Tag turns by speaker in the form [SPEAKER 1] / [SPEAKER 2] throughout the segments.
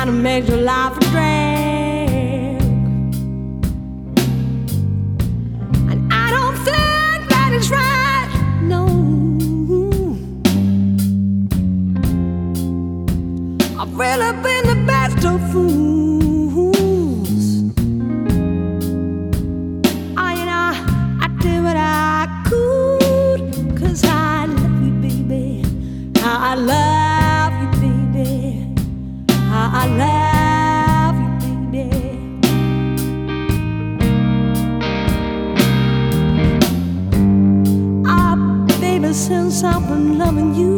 [SPEAKER 1] kind of makes your life a drag. And I don't think that it's right, no. I've really been the best of fools. I did what I could, 'cause I love you, baby. I love you, baby. I love you, baby. Ah, baby, since I've been loving you,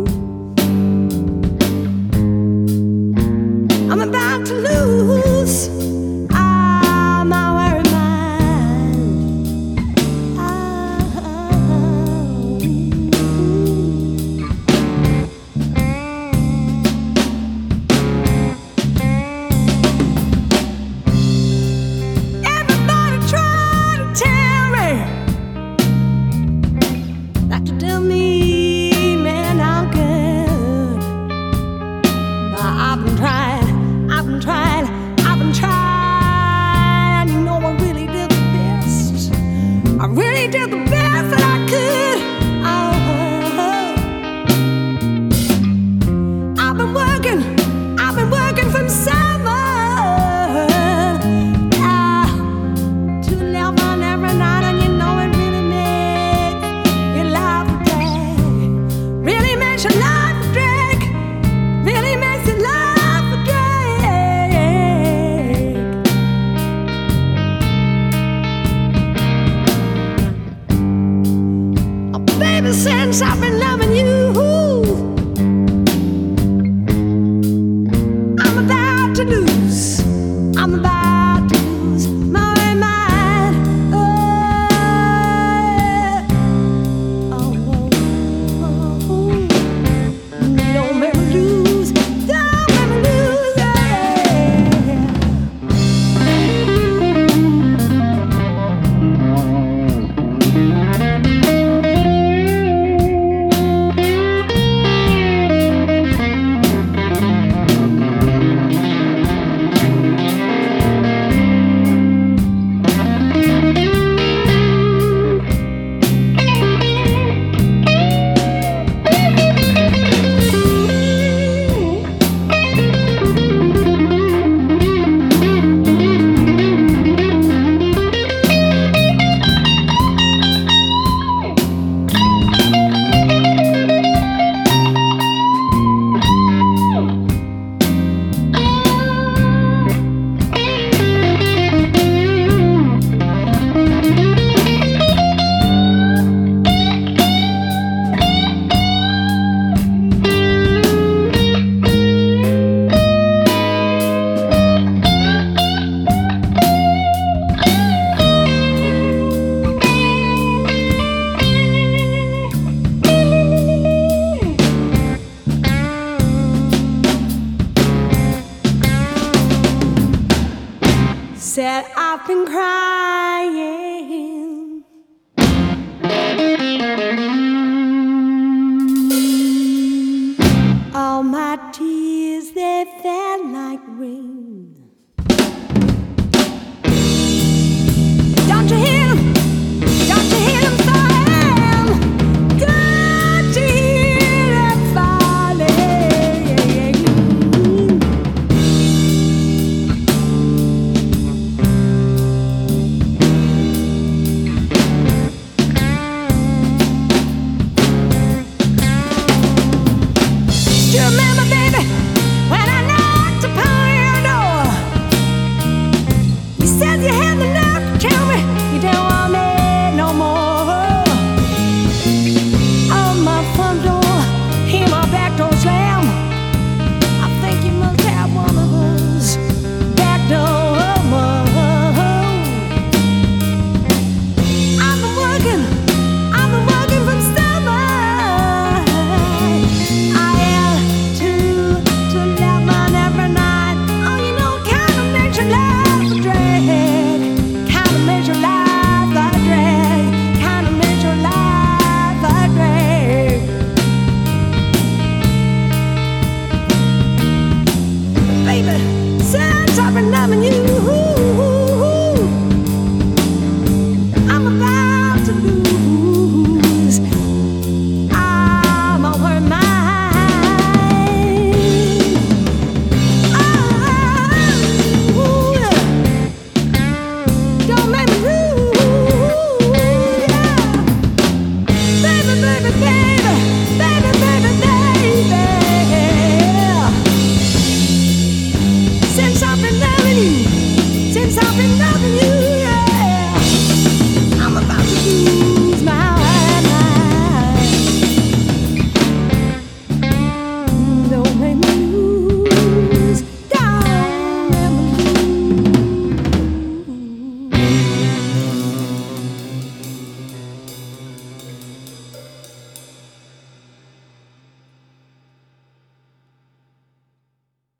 [SPEAKER 1] I'm about to lose my worried mind. Everybody try to tell me, like to tell me, man, I'm good. But I've been trying. I've been trying, you know I really did the best. I really did the best that I could. Oh, I've been working from summer to 11 every night, and you know it really makes your life a drag. Really makes your life a drag. Really makes your life a drag. Baby, since I've been loving you, I'm about to lose my mind. Don't make me lose, yeah. Said I've been crying. All my tears, they fell like rain.